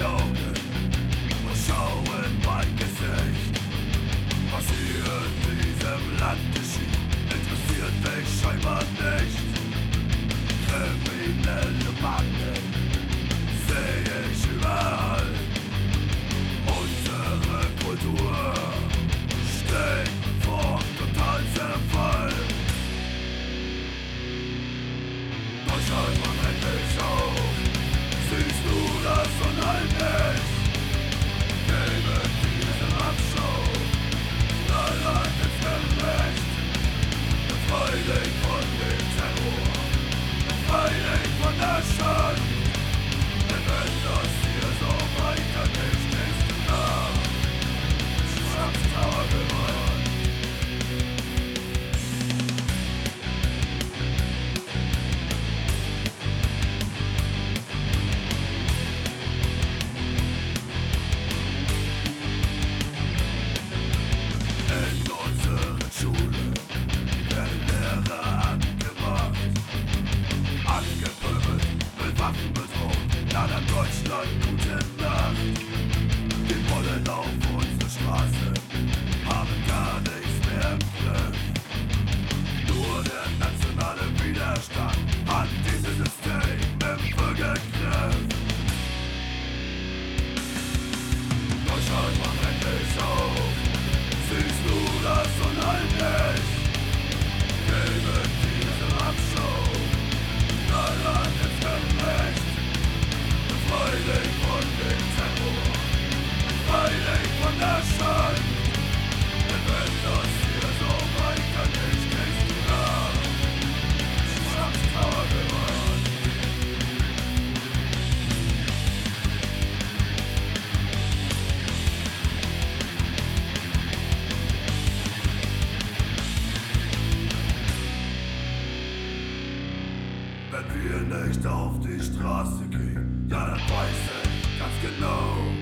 Augen und schau in mein Gesicht. Was hier in diesem Land geschieht, interessiert mich scheinbar nicht. Kriminelle Banden sehe ich überall. Unsere Kultur steht vor Totalzerfall. Deutschland, man rennt dich auf. Siehst du das unheimlich? Gebe diesem Abschau dein Land ist gerecht. Befrei dich von dem Terror, befrei dich von der Schuld. Denn wenn das hier so weitergeht, stehst du da, Schwarztrauer geworden. In unseren Schulen werden Lehrer angemacht, angepöbelt, mit Waffen bedroht. Na dann Deutschland, gute Nacht. Die Bullen auf unsere Straße haben gar nichts mehr im Griff. Nur der nationale Widerstand hat dieses System im Bürgergriff. Deutschland, man rennt dich auf. Siehst du das unheimlich? Gebe diesem Abschau dein Land ist gerecht. Befrei dich von dem Terror, befrei dich von der Schuld. Denn wenn das hier so weitergeht, stehst du da, Schwarztrauer geworden. Wenn wir nicht auf die Straße gehen, ja dann weiß ich ganz genau,